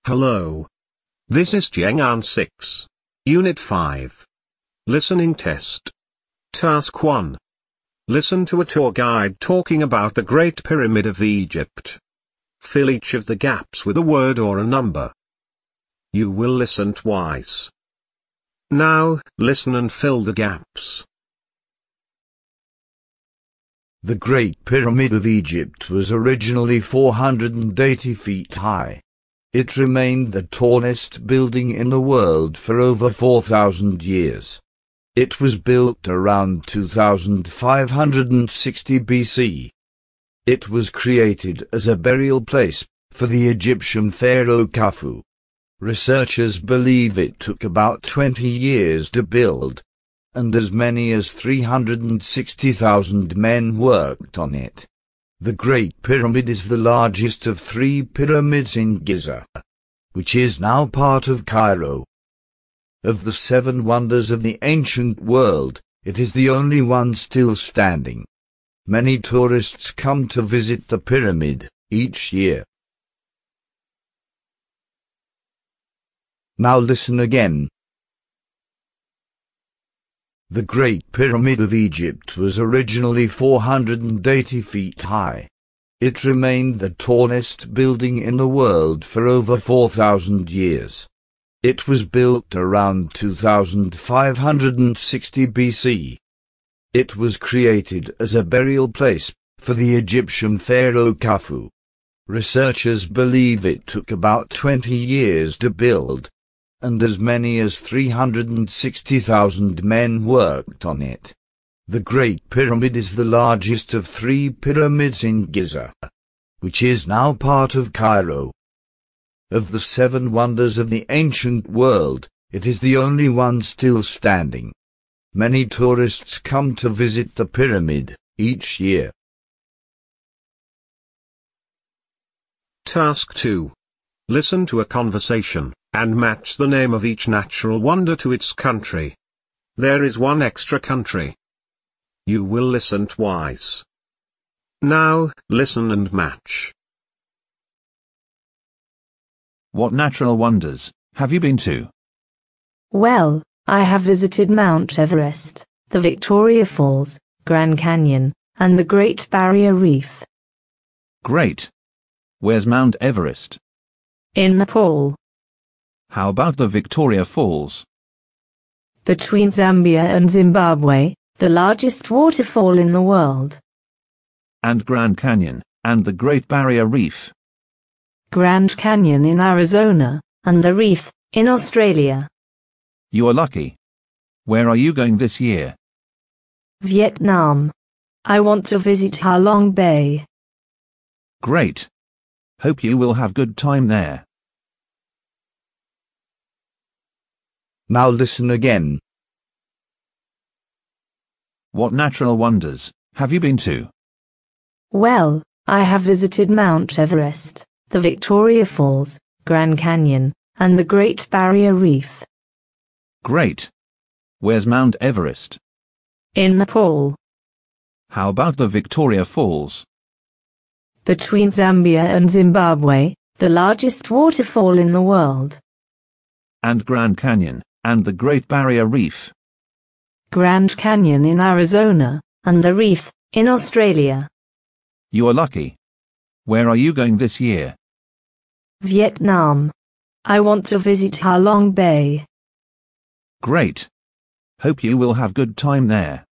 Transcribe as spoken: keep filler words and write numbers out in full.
Hello. This is Chang'an six. Unit five. Listening test. Task one. Listen to a tour guide talking about the Great Pyramid of Egypt. Fill each of the gaps with a word or a number. You will listen twice. Now, listen and fill the gaps. The Great Pyramid of Egypt was originally four hundred eighty feet high. It remained the tallest building in the world for over four thousand years. It was built around two thousand five hundred sixty B C. It was created as a burial place for the Egyptian pharaoh Khufu. Researchers believe it took about twenty years to build, and as many as three hundred sixty thousand men worked on it. The Great Pyramid is the largest of three pyramids in Giza, which is now part of Cairo. Of the seven wonders of the ancient world, it is the only one still standing. Many tourists come to visit the pyramid each year. Now listen again. The Great Pyramid of Egypt was originally four hundred eighty feet high. It remained the tallest building in the world for over four thousand years. It was built around two thousand five hundred sixty B C. It was created as a burial place for the Egyptian pharaoh Khufu. Researchers believe it took about twenty years to build, and as many as three hundred sixty thousand men worked on it. The Great Pyramid is the largest of three pyramids in Giza, which is now part of Cairo. Of the seven wonders of the ancient world, it is the only one still standing. Many tourists come to visit the pyramid each year. Task two. Listen to a conversation and match the name of each natural wonder to its country. There is one extra country. You will listen twice. Now, listen and match. What natural wonders have you been to? Well, I have visited Mount Everest, the Victoria Falls, Grand Canyon, and the Great Barrier Reef. Great. Where's Mount Everest? In Nepal. How about the Victoria Falls? Between Zambia and Zimbabwe, the largest waterfall in the world. And Grand Canyon, and the Great Barrier Reef? Grand Canyon in Arizona, and the Reef, in Australia. You are lucky. Where are you going this year? Vietnam. I want to visit Ha Long Bay. Great. Hope you will have good time there. Now listen again. What natural wonders have you been to? Well, I have visited Mount Everest, the Victoria Falls, Grand Canyon, and the Great Barrier Reef. Great. Where's Mount Everest? In Nepal. How about the Victoria Falls? Between Zambia and Zimbabwe, the largest waterfall in the world. And Grand Canyon, and the Great Barrier Reef? Grand Canyon in Arizona, and the Reef, in Australia. You are lucky. Where are you going this year? Vietnam. I want to visit Ha Long Bay. Great. Hope you will have good time there.